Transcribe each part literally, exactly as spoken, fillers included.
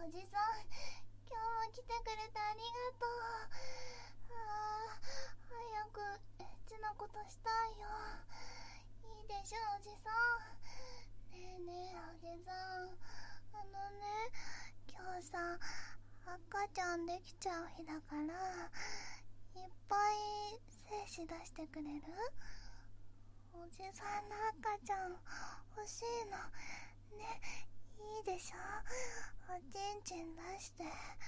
おじさん、今日も来てくれてありがとう。あー、早くエッチなことしたいよ。いいでしょおじさん。ねえねえおじさん、あのね、今日さ赤ちゃんできちゃう日だからいっぱい精子出してくれる？おじさんの赤ちゃん欲しいのね。いいでしょ、おちんちん出して。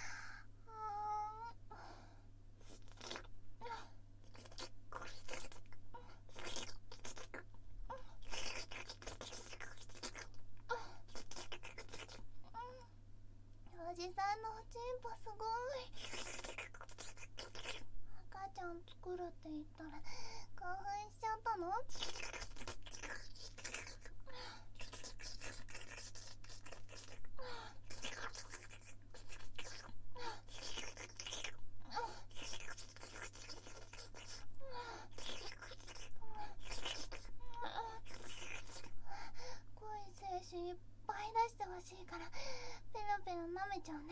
おじさんのおちんぽすごい。赤ちゃん作るって言ったら興奮しちゃったの？濃い精子いっぱい出してほしいからペロペロ舐めちゃうね。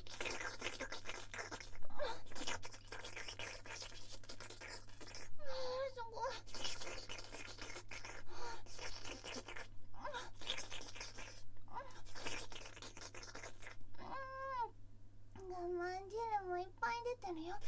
すごい。我慢汁もいっぱい出てるよ。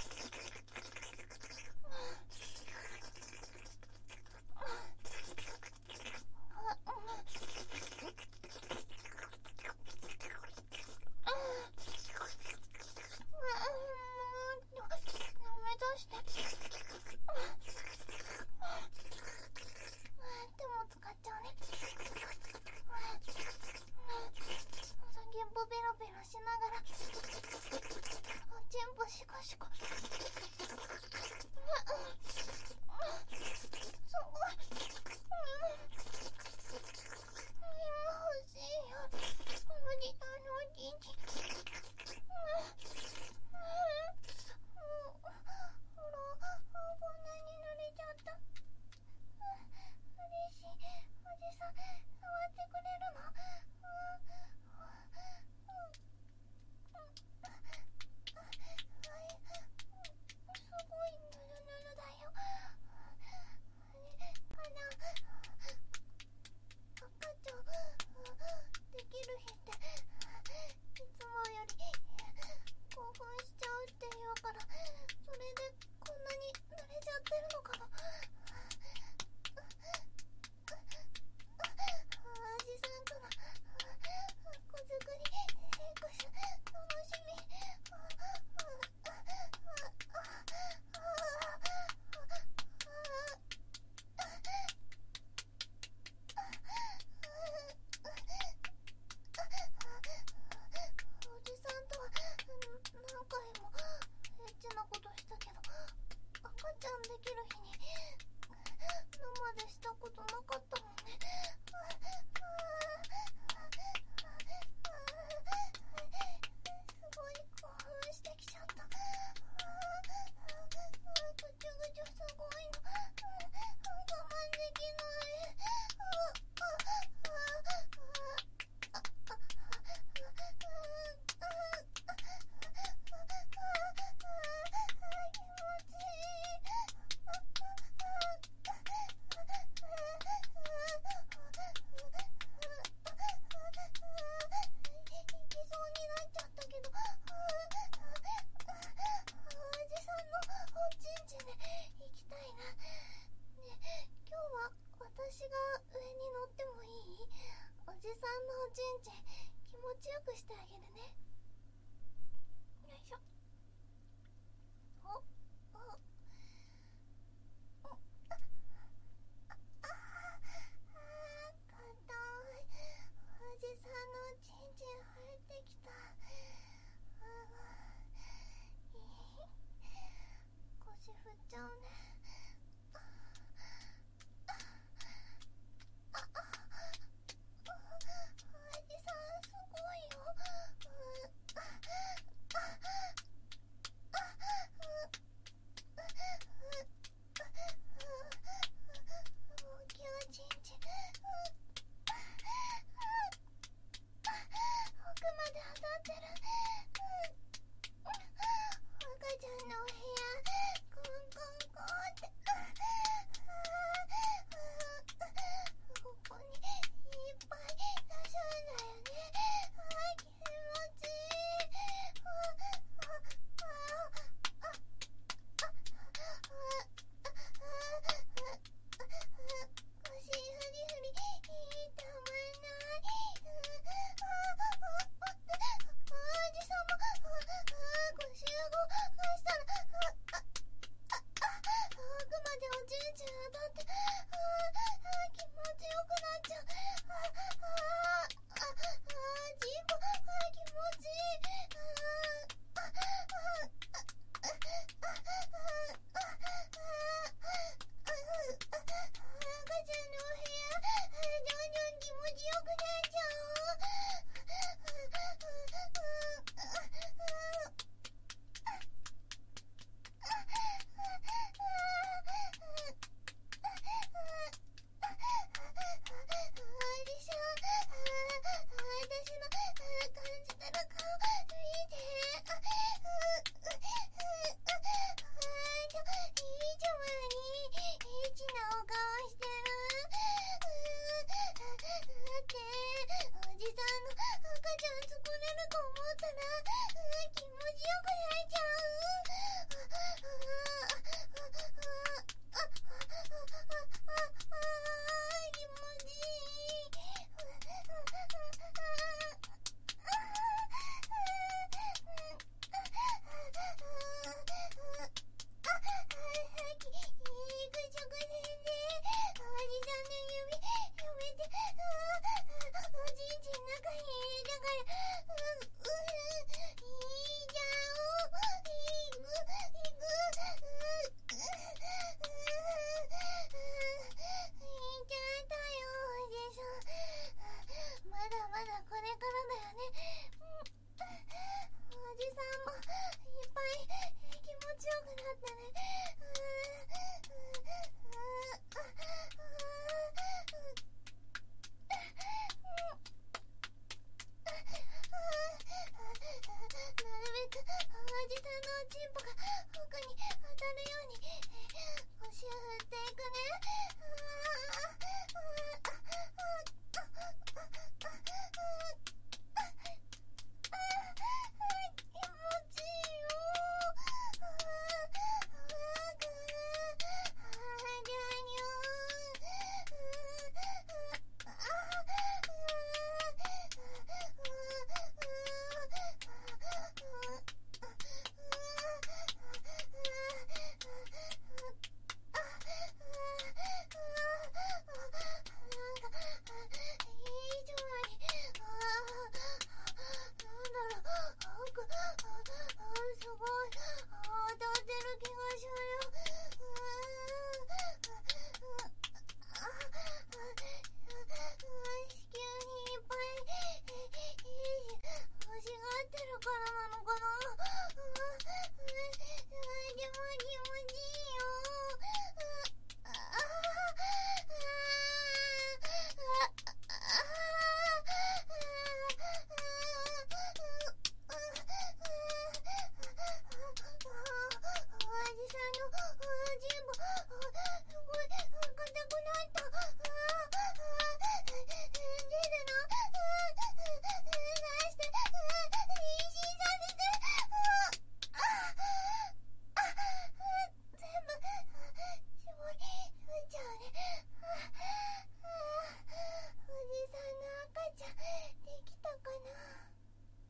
ペロペロしながらおちんぽシコシコ。すごい。今欲しいよおじさんのおちんちん。ほらこんなに濡れちゃった。嬉しい。おじさん触ってくれるの？できる日に生でしたことなかったもんね。すごい興奮してきちゃった。ぐちゅぐちゅすごいの。我慢できない。私が上に乗ってもいい？おじさんのおちんちん気持ちよくしてあげるね。よいしょ。おおおあああ硬い。おじさんのおちんちん生えてきた。あいい腰振っちゃうね。奥までってる。赤ちゃんのお部屋コンコンコンって、ここにいっぱい出すんだよね。気持ちいい。腰フリフリたまんない。おじさま、腰を動かしたら奥までおちんちん当たって気持ちよくなっちゃう。ジンボ気持ちいい。赤ちゃんのお部屋どんどん気持ちよくなっちゃう。おじさんの赤ちゃん作れると思ったら気持ちよくなっちゃう。